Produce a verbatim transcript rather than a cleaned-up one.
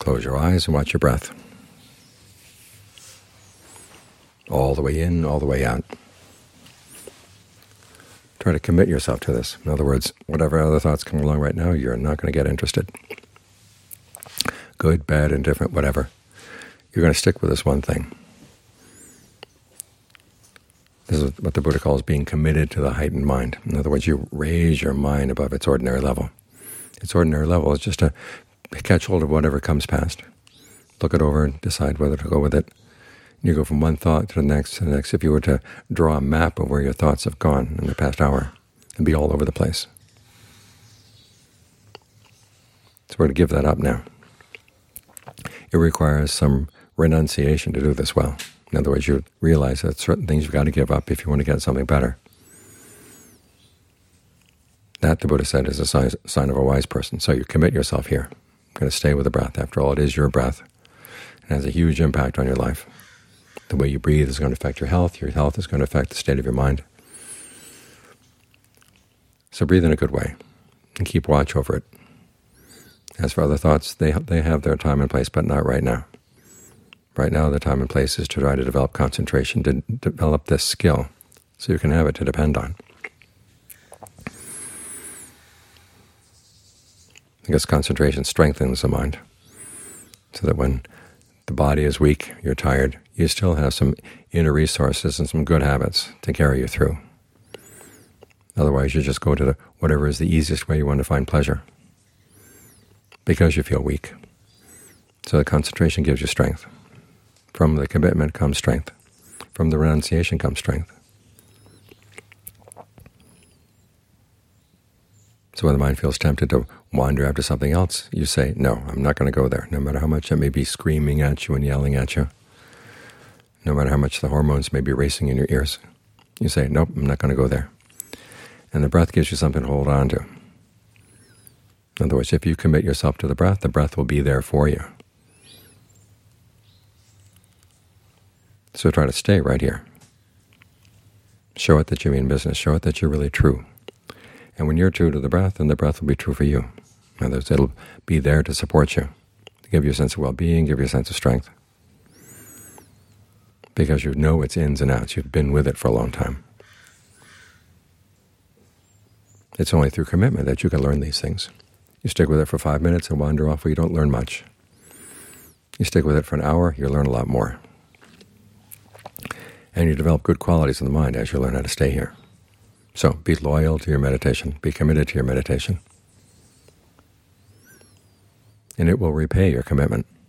Close your eyes and watch your breath. All the way in, all the way out. Try to commit yourself to this. In other words, whatever other thoughts come along right now, you're not going to get interested. Good, bad, indifferent, whatever. You're going to stick with this one thing. This is what the Buddha calls being committed to the heightened mind. In other words, you raise your mind above its ordinary level. Its ordinary level is just to catch hold of whatever comes past. Look it over and decide whether to go with it. You go from one thought to the next to the next. If you were to draw a map of where your thoughts have gone in the past hour, it'd be all over the place. So we're to give that up now. It requires some renunciation to do this well. In other words, you realize that certain things you've got to give up if you want to get something better. That, the Buddha said, is a sign of a wise person. So you commit yourself here. You're going to stay with the breath. After all, it is your breath. It has a huge impact on your life. The way you breathe is going to affect your health. Your health is going to affect the state of your mind. So breathe in a good way and keep watch over it. As for other thoughts, they they have their time and place, but not right now. Right now, the time and place is to try to develop concentration, to develop this skill, so you can have it to depend on. Because concentration strengthens the mind, so that when the body is weak, you're tired, you still have some inner resources and some good habits to carry you through. Otherwise, you just go to the, whatever is the easiest way you want to find pleasure, because you feel weak. So the concentration gives you strength. From the commitment comes strength. From the renunciation comes strength. So when the mind feels tempted to wander after something else, you say, no, I'm not going to go there, no matter how much it may be screaming at you and yelling at you, no matter how much the hormones may be racing in your ears. You say, nope, I'm not going to go there. And the breath gives you something to hold on to. In other words, if you commit yourself to the breath, the breath will be there for you. So try to stay right here. Show it that you mean business. Show it that you're really true. And when you're true to the breath, then the breath will be true for you. In other words, it'll be there to support you, to give you a sense of well-being, give you a sense of strength. Because you know its ins and outs. You've been with it for a long time. It's only through commitment that you can learn these things. You stick with it for five minutes and wander off where you don't learn much. You stick with it for an hour, you learn a lot more. And you develop good qualities in the mind as you learn how to stay here. So be loyal to your meditation. Be committed to your meditation. And it will repay your commitment.